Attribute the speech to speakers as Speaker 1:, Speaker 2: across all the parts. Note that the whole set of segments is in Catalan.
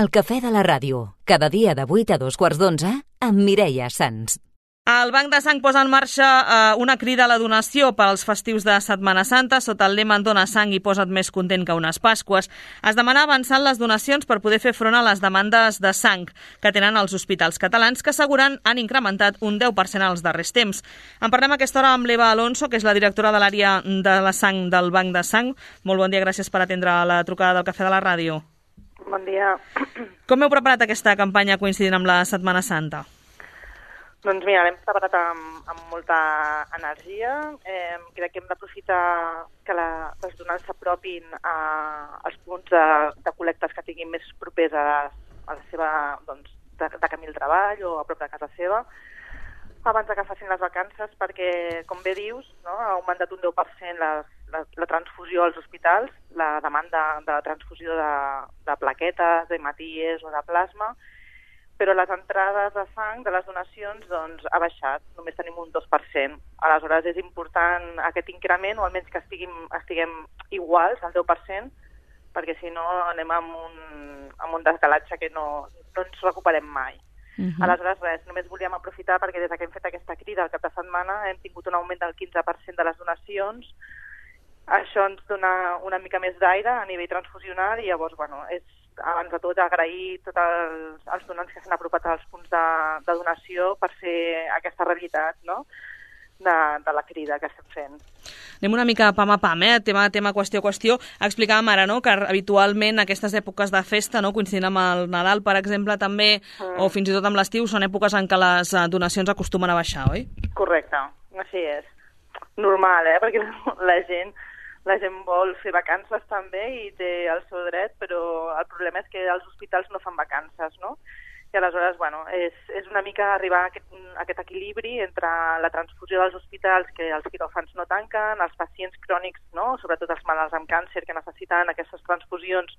Speaker 1: El cafè de la ràdio, cada dia de 8 a 2:15 amb Mireia Sans.
Speaker 2: El Banc de Sang posa en marxa una crida a la donació per als festius de Setmana Santa sota el lema Dona sang i posa't més content que unes Pasques. Es demana avançar les donacions per poder fer front a les demandes de sang que tenen els hospitals catalans, que asseguren han incrementat un 10% als darrers temps. En parlem a aquesta hora amb l'Eva Alonso, que és la directora de l'àrea de la sang del Banc de Sang. Molt bon dia, gràcies per atendre la trucada del Cafè de la Ràdio.
Speaker 3: Bon dia.
Speaker 2: Com heu preparat aquesta campanya coincidint amb la Setmana Santa?
Speaker 3: Doncs mira, l'hem preparat amb molta energia. Crec que hem d'aprofitar que les donants s'apropin als punts de col·lectes que tinguin més propers a la seva, doncs, de camí al treball o a prop de casa seva, abans que facin les vacances, perquè, com bé dius, no, ha augmentat un 10% la transfusió als hospitals, la demanda de la transfusió de plaquetes, d'hematies o de plasma, però les entrades de sang de les donacions doncs, ha baixat, només tenim un 2%. Aleshores és important aquest increment, o almenys que estiguem iguals al 10%, perquè si no anem amb un descalatge que no ens recuperem mai. Aleshores res, només volíem aprofitar perquè des que hem fet aquesta crida al cap de setmana hem tingut un augment del 15% de les donacions. Això ens dona una mica més d'aire a nivell transfusional i llavors, bueno, és abans de tot agrair tots els donants que s'han apropat als punts de donació per fer aquesta realitat, no?, de la crida que estem fent.
Speaker 2: Anem una mica pam a pam, tema qüestió a qüestió. Explicàvem ara, no?, que habitualment aquestes èpoques de festa, no?, coincidint amb el Nadal, per exemple, també, o fins i tot amb l'estiu, són èpoques en què les donacions acostumen a baixar, oi?
Speaker 3: Correcte, així és. Normal, perquè la gent vol fer vacances també i té el seu dret, però el problema és que els hospitals no fan vacances, no? I aleshores, bueno, és una mica arribar a aquest equilibri entre la transfusió dels hospitals, que els quiròfans no tanquen, els pacients crònics, no?, sobretot els malalts amb càncer que necessiten aquestes transfusions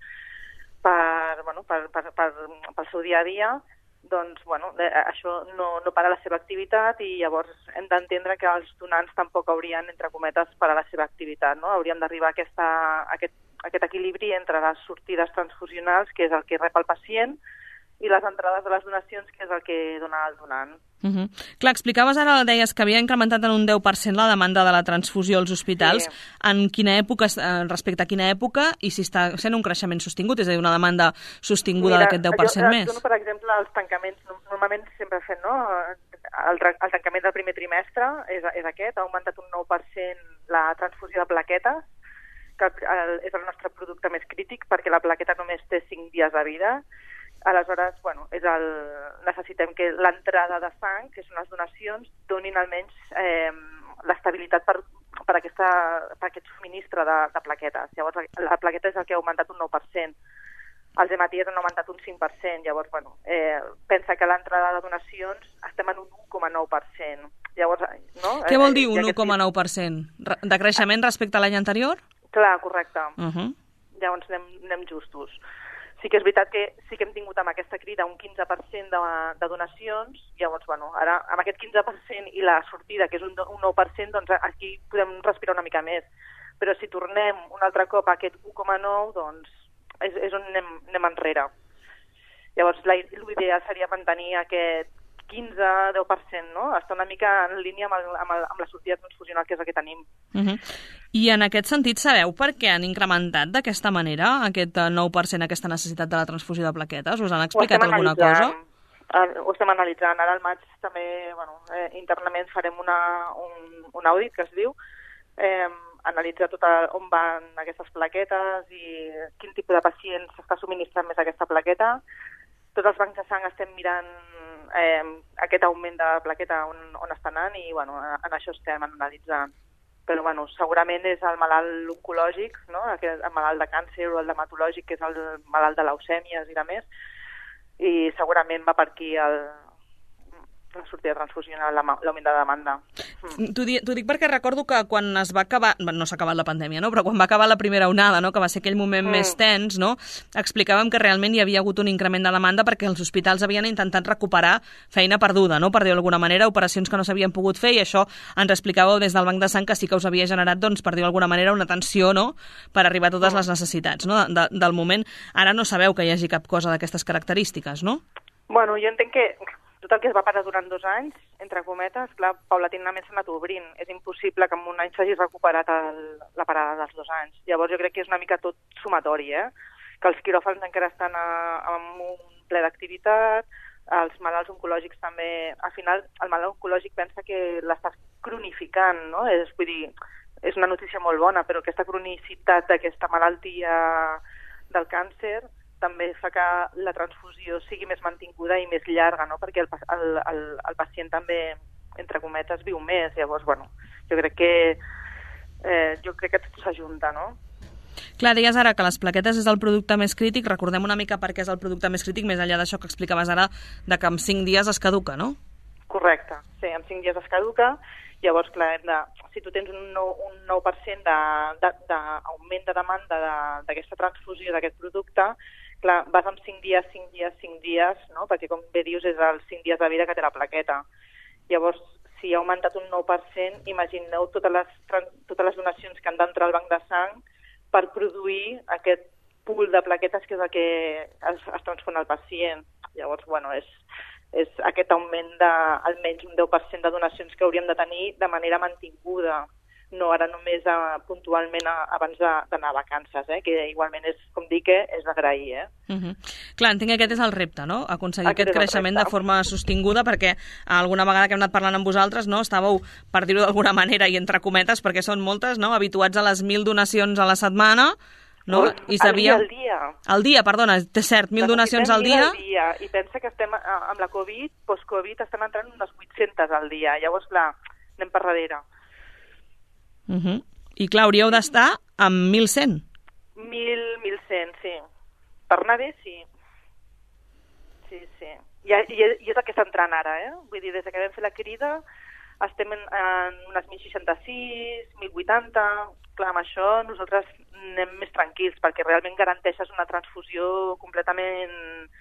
Speaker 3: pel seu dia a dia, doncs, bueno, això no para la seva activitat i llavors hem d'entendre que els donants tampoc haurien, entre cometes, parar la seva activitat, no? Hauríem d'arribar a aquest equilibri entre les sortides transfusionals, que és el que rep el pacient, i les entrades de les donacions, que és el que dona el donant.
Speaker 2: Clar, explicaves ara, deies que havia incrementat en un 10% la demanda de la transfusió als hospitals. Sí. En quina època, respecte a quina època, i si està sent un creixement sostingut, és a dir, una demanda sostinguda d'aquest 10% més?
Speaker 3: Jo, per exemple, els tancaments, normalment sempre fem, no?, el tancament del primer trimestre és aquest, ha augmentat un 9% la transfusió de plaquetes, que és el nostre producte més crític, perquè la plaqueta només té 5 dies de vida. Aleshores, bueno, necessitem que l'entrada de sang, que són les donacions, donin almenys l'estabilitat per aquest subministre de plaquetes. Llavors, la plaqueta és el que ha augmentat un 9%. Els hematies han augmentat un 5%. Llavors, bueno, pensa que l'entrada de donacions estem en un 1,9%. Llavors, no?
Speaker 2: Què vol dir un 1,9%? De creixement respecte a l'any anterior?
Speaker 3: Clar, correcte. Llavors anem justos. Sí que és veritat que sí que hem tingut amb aquesta crida un 15% de donacions, llavors, bueno, ara amb aquest 15% i la sortida, que és un 9%, doncs aquí podem respirar una mica més. Però si tornem un altre cop a aquest 1,9%, doncs és on anem enrere. Llavors, l'ideal seria mantenir aquest 15-10%, no? Està una mica en línia amb la sortida transfusional, que és el que tenim.
Speaker 2: I en aquest sentit, sabeu per què han incrementat d'aquesta manera aquest 9% aquesta necessitat de la transfusió de plaquetes? Us han explicat alguna cosa?
Speaker 3: Ho estem analitzant. Ara al maig també, bueno, internament farem un audit, que es diu, analitzar tot on van aquestes plaquetes i quin tipus de pacient s'està subministrant més aquesta plaqueta. Tots els bancs de sang estem mirant aquest augment de plaqueta on està anant i, bueno, en això estem analitzant. Però, bueno, segurament és el malalt oncològic, no?, el malalt de càncer o el dermatològic, que és el malalt de leucèmies i de més, i segurament va per aquí la sortida transfusional, l'augment de demanda.
Speaker 2: T'ho dic perquè recordo que quan es va acabar, no s'ha acabat la pandèmia, no? Però quan va acabar la primera onada, no? Que va ser aquell moment més tens, no? Explicàvem que realment hi havia hagut un increment de demanda perquè els hospitals havien intentat recuperar feina perduda, no? Per dir-ho d'alguna manera, operacions que no s'havien pogut fer, i això ens explicàveu des del Banc de Sang que sí que us havia generat, doncs, per dir-ho d'alguna manera, una tensió, no? Per arribar a totes les necessitats, no? Del moment. Ara no sabeu que hi hagi cap cosa d'aquestes característiques, no?
Speaker 3: Bueno, jo entenc que tot el que es va parar durant 2 anys, entre cometes, clar, paulatinament s'ha anat obrint. És impossible que en un any s'hagi recuperat la parada dels 2 anys. Llavors jo crec que és una mica tot sumatori, que els quiròfans encara estan en un ple d'activitat, els malalts oncològics també. Al final, el malalt oncològic pensa que l'estàs cronificant, no? Vull dir, és una notícia molt bona, però aquesta cronicitat d'aquesta malaltia del càncer també fa que la transfusió sigui més mantinguda i més llarga, no? Perquè el pacient també, entre cometes, viu més. Llavors, bueno, jo crec que tot s'ajunta, no?
Speaker 2: Clar, deies ara que les plaquetes és el producte més crític. Recordem una mica per què és el producte més crític, més enllà d'això que explicaves ara, de que en 5 dies es caduca, no?
Speaker 3: Correcte, sí, en 5 dies es caduca. Llavors, clar, si tu tens un 9% d'augment de demanda d'aquesta transfusió d'aquest producte, clar, vas amb 5 dies, no? Perquè, com bé dius, és els 5 dies de vida que té la plaqueta. Llavors, si ha augmentat un 9%, imagineu totes les donacions que han d'entrar al banc de sang per produir aquest pool de plaquetes que és el que es transfon al pacient. Llavors, bueno, és aquest augment d'almenys un 10% de donacions que hauríem de tenir de manera mantinguda, no ara només puntualment abans d'anar a vacances, que igualment és, com dic, és d'agrair.
Speaker 2: Clar, entenc que aquest és el repte, no? Aconseguir aquest creixement de forma sostinguda, perquè alguna vegada que hem anat parlant amb vosaltres, no, estàveu, per dir-ho d'alguna manera, i entre cometes, perquè són moltes, no, habituats a les 1.000 donacions a la setmana, no? I sabíem... Al dia, perdona, té cert, 1.000 donacions al dia.
Speaker 3: I pensa que estem amb la Covid, post-Covid, estan entrant unes 800 al dia. Llavors, clar, anem per darrere.
Speaker 2: I clar, hauríeu d'estar amb 1.100.
Speaker 3: 1.100, sí. Per anar bé, sí. Sí. I és el que està entrant ara, Vull dir, des que vam fer la crida estem en unes 1.066, 1.080... Clar, amb això nosaltres anem més tranquils, perquè realment garanteixes una transfusió completament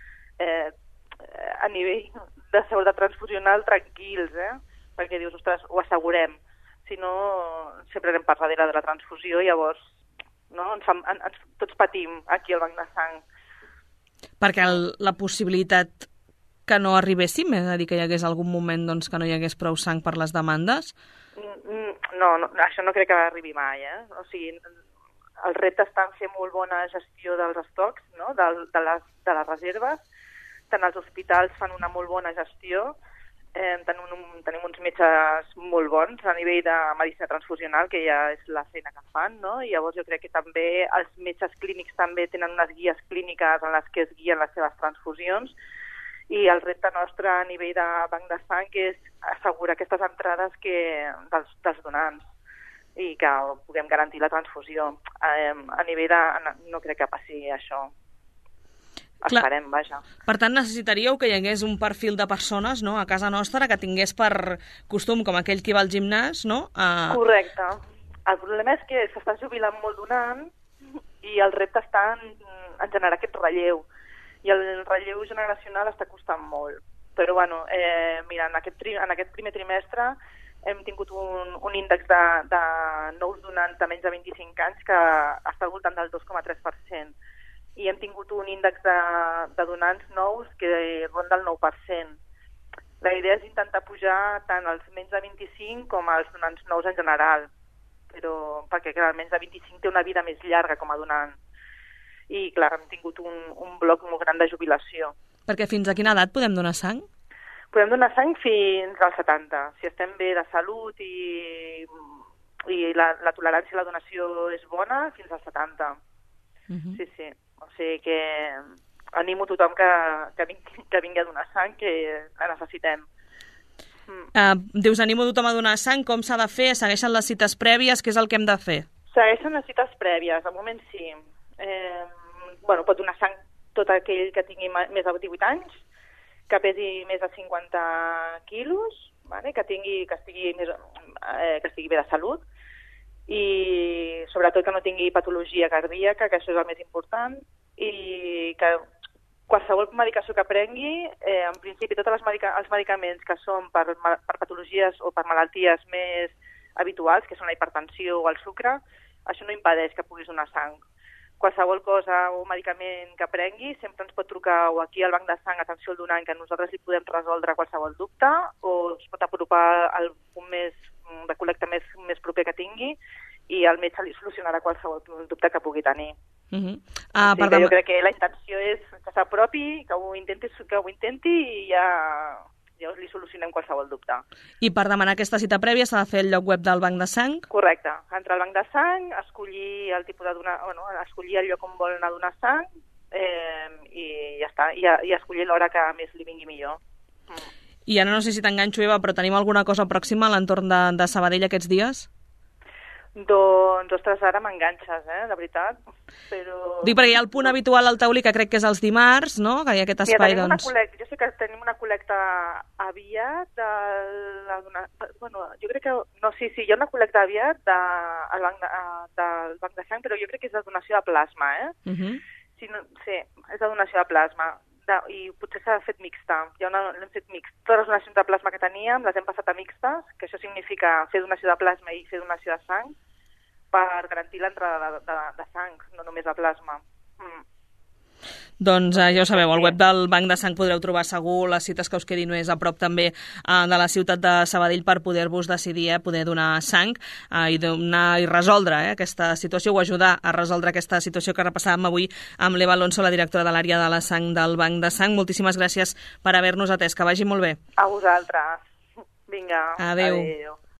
Speaker 3: a nivell de seguretat transfusional tranquils, perquè dius, ostres, ho assegurem. Si no, sempre anem per darrere de la transfusió, llavors no? Tots patim aquí al Banc de Sang.
Speaker 2: Perquè la possibilitat que no arribéssim, és a dir, que hi hagués algun moment doncs, que no hi hagués prou sang per les demandes?
Speaker 3: No, això no crec que arribi mai, O sigui, el repte està en fer molt bona gestió dels estocs, no? de les reserves. Tant els hospitals fan una molt bona gestió, tenim uns metges molt bons a nivell de medicina transfusional, que ja és la feina que fan, no? I llavors jo crec que també els metges clínics també tenen unes guies clíniques en les que es guien les seves transfusions, i el repte nostre a nivell de Banc de Sang és assegurar aquestes entrades dels donants i que puguem garantir la transfusió. A nivell de... no crec que passi això. Esperem, vaja.
Speaker 2: Per tant, necessitaríeu que hi hagués un perfil de persones, no?, a casa nostra que tingués per costum, com aquell que va al gimnàs, no?
Speaker 3: Correcte. El problema és que s'està jubilant molt donant i el repte està en generar aquest relleu. I el relleu generacional està costant molt. Però, bueno, mira, en aquest primer trimestre hem tingut un índex de nous donants de menys de 25 anys que està al voltant del 2,3%. I hem tingut un índex de donants nous que ronda el 9%. La idea és intentar pujar tant els menys de 25 com els donants nous en general, però perquè clar, el menys de 25 té una vida més llarga com a donant. I clar, hem tingut un bloc molt gran de jubilació.
Speaker 2: Perquè fins a quina edat podem donar sang?
Speaker 3: Podem donar sang fins als 70. Si estem bé de salut i la tolerància a la donació és bona, fins als 70. Sí. O sigui que animo tothom que vingui a donar sang, que la necessitem.
Speaker 2: Dius, animo tothom a donar sang, com s'ha de fer? Segueixen les cites prèvies? Què és el que hem de fer?
Speaker 3: Segueixen les cites prèvies, al moment sí. Pot donar sang tot aquell que tingui més de 18 anys, que pesi més de 50 quilos, vale? que estigui bé de salut i sobretot que no tingui patologia cardíaca, que això és el més important, i que qualsevol medicació que prengui, en principi tots els medicaments que són per patologies o per malalties més habituals, que són la hipertensió o el sucre, això no impedeix que puguis donar sang. Qualsevol cosa o medicament que prengui sempre ens pot trucar o aquí al banc de sang atenció al donant, que nosaltres li podem resoldre qualsevol dubte, o es pot apropar al punt de col·lecta més proper que tingui i el metge li solucionarà qualsevol dubte que pugui tenir. Jo crec que la intenció és que s'apropi, que ho intenti i ja li solucionem qualsevol dubte.
Speaker 2: I per demanar aquesta cita prèvia s'ha de fer el lloc web del banc de sang?
Speaker 3: Correcte. Entrar al banc de sang, escollir el tipus escollir el lloc on vol anar a donar sang i ja està. I escollir l'hora que més li vingui millor.
Speaker 2: I ara no sé si t'enganxo, Eva, però tenim alguna cosa pròxima a l'entorn de Sabadell aquests dies?
Speaker 3: Doncs, ostres, ara m'enganxes, de veritat. Però...
Speaker 2: Dic perquè hi ha el punt habitual al taulí, que crec que és els dimarts, no? Que hi ha aquest espai,
Speaker 3: jo sé que tenim una col·lecta aviat jo crec que... No, sí, hi ha una col·lecta aviat del banc de sang, però jo crec que és de donació de plasma, Sí, és de donació de plasma. I potser s'ha fet mixta. L'hem fet mixta. Totes les donacions de plasma que teníem les hem passat a mixtes, que això significa fer donació de plasma i fer donació de sang per garantir l'entrada de sang, no només de plasma.
Speaker 2: Doncs ja ho sabeu, al web del Banc de Sang podreu trobar segur les cites que us quedin més a prop també de la ciutat de Sabadell per poder-vos decidir poder donar sang i resoldre aquesta situació o ajudar a resoldre aquesta situació que repassàvem avui amb l'Eva Alonso, la directora de l'àrea de la sang del Banc de Sang. Moltíssimes gràcies per haver-nos atès, que vagi molt bé.
Speaker 3: A vosaltres. Vinga.
Speaker 2: Adéu.
Speaker 3: Adéu.